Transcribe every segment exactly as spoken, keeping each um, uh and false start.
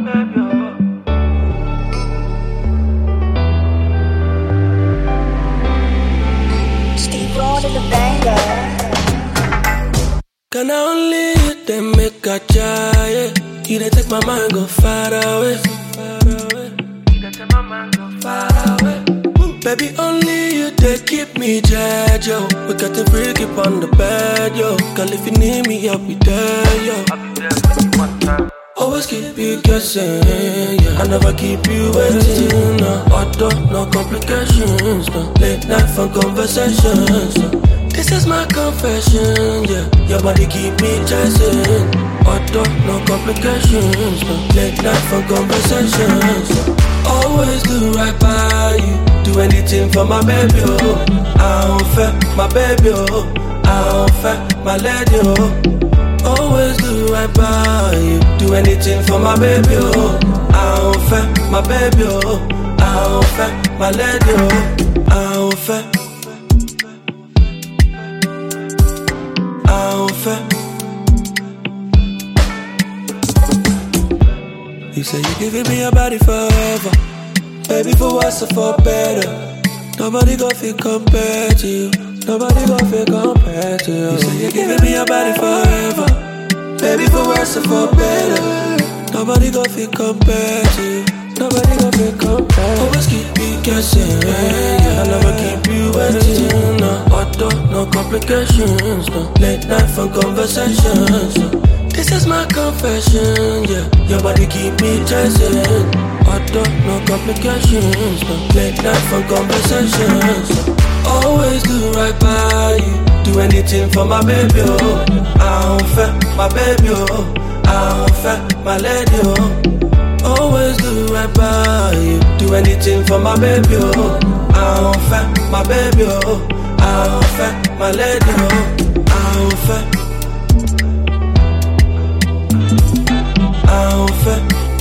Steve Rod in the banger. Can I only hit them make a try? Yeah. You dey take my mind go far away. You dey take my mind go far away. Baby, only you they keep me dead, yo. We got the freak up on the bed, yo. Girl, if you need me, I'll be there, yo. I'll be there for you one time. Always keep you guessing, yeah. I never keep you waiting, no. Auto, no complications, no. Late night fun conversations, no. This is my confession, yeah. Your body keep me chasing. Auto, no complications, no. Late night fun conversations, no. Always do right by you. Do anything for my baby, oh. I don't fair, my baby, oh. I don't fair, my lady, oh. Always do right by you. Do anything for my baby, oh. I don't fair, my baby, oh. I don't fair, my lady, oh. I don't fair. I don't fair. You say you giving me your body forever. Baby, for worse or for better. Nobody gon' feel compared to you. Nobody gon' feel compared to you. You say you're giving me your body forever. Baby, for worse or for better. Nobody gon' feel compared to you. Nobody gon' feel compared. Always keep me guessing, yeah. I never keep you waiting, no. Auto, no complications, no. Late night fun conversations, no. This is my confession, yeah. Your body keep me chasing. Auto, no complications, no. Late night fun conversations, no. Always do right by you. Do anything for my baby, oh. I don't fair, my baby, oh. I don't fair, my lady, oh. Always do right by you. Do anything for my baby, oh. I don't fair, my baby, oh. I don't fair, my lady, oh. I don't fair. I don't fair.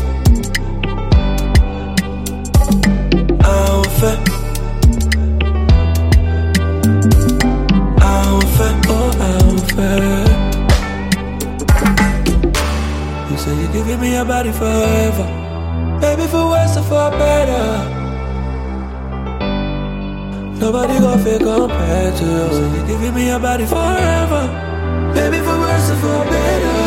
I don't fair. I don't fair. Oh, I don't fair. You say you're giving me your body forever. Baby, for worse or for better. Nobody gon' feel compared to you. You say you're giving me your body forever. Baby, for worse or for better.